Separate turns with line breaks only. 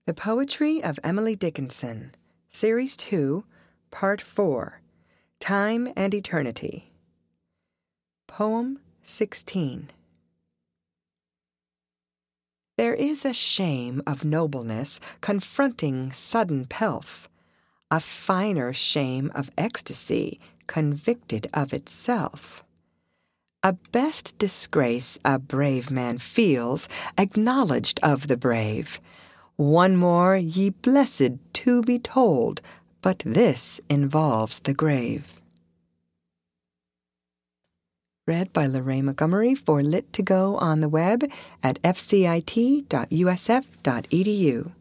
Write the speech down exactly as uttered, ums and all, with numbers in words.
The Poetry of Emily Dickinson, Series two, Part four, Time and Eternity. Poem sixteen. There is a shame of nobleness confronting sudden pelf, a finer shame of ecstasy convicted of itself. A best disgrace a brave man feels, acknowledged of the brave. One more, ye blessed, to be told, but this involves the grave. Read by Lorraine Montgomery for Lit to Go on the web at f c i t dot u s f dot e d u.